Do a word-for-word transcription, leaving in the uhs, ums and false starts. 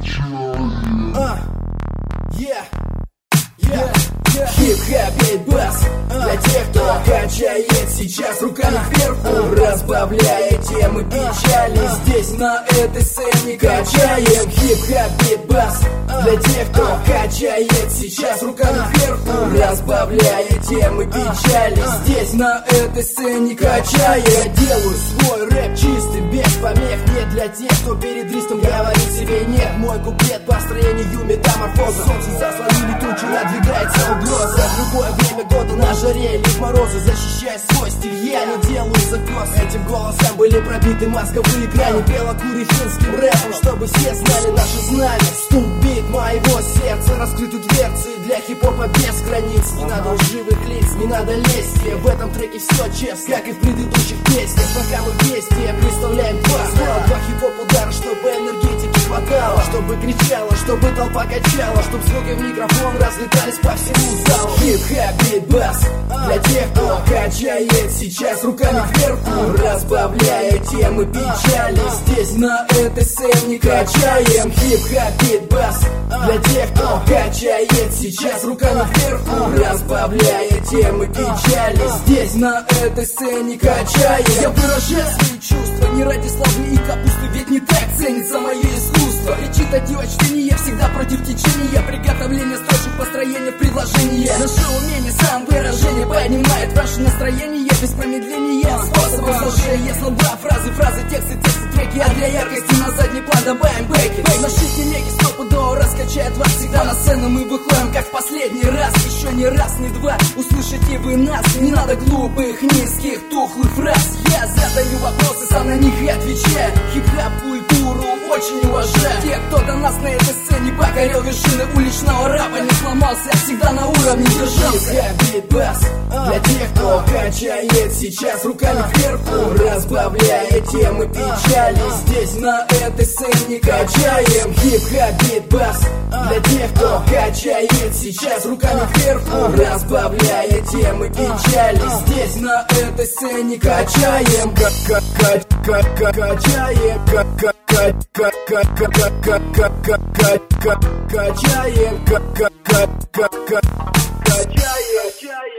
Uh, yeah, yeah, yeah. Хип-хап, бейт-бас для тех, кто качает сейчас руками кверху, разбавляя темы печали. Здесь на этой сцене качаем. Хип-хап, бейт-бас для тех, кто качает сейчас руками кверху, разбавляя темы печали. Здесь на этой сцене качаем. Я делаю свой рэп чистый, без помех. Не для тех, кто перед риском говорит себе нет. Мой куплет по строению метаморфоза. Солнце заслонили тучи, надвигается угроза. В любое время года на жаре или в морозы, защищая свой стиль, я не делаю закос. Этим голосом были пробиты мозговые грани. Белокурифинским рэпом, чтобы все знали наши знания. Стук-бит моего сердца, раскрыты дверцы для хип-хопа без границ. Не надо лживых лиц, не надо лести. В этом треке все честно, как и в предыдущих песнях. Пока мы вместе представляем два слова, два хип-хоп удара, чтобы энергетики хватало, чтобы кричало, чтобы толпа качала, чтобы звуки в микрофон разлетались по всему залу. Хип-хап, бит-бас для тех, кто качает сейчас руками кверху, разбавляя темы печали. Здесь на этой сцене качаем. Хип-хап, бит-бас для тех, кто качает сейчас руками кверху, разбавляя темы печали. Здесь на этой сцене качаем. Я выражаю свои чувства не ради славы и капусты, ведь не так ценится мое искусство. Речитатива чтение всегда против течения, приготовление строчек, построение предложения. Наше умение самовыражение поднимает ваше настроение без промедления. Способы сложения слова, фразы, фразы, тексты, тексты, треки. А для яркости на задний план добавим бэки. Наши телеги стопудово раскачает вас. Всегда на сцену мы выходим как в последний раз. Еще не раз, не два, услышите вы нас. Не надо глупых, низких, тухлых фраз. Я задаю вопросы, сам на них и отвечаю. Хип-хап культуру очень уважаю. Те, кто до нас на этой сцене покорил вершины уличного рэпа, не сломался, всегда на уровне держался. Хип-хап, бит-бас для тех, кто качает сейчас руками кверху, разбавляя темы печали. Здесь на этой сцене качаем. Хип-хап, бит-бас для тех, кто качает сейчас руками кверху, разбавляя темы печали. Здесь на этой сцене качаем. Качаем. Качаем. Качаем.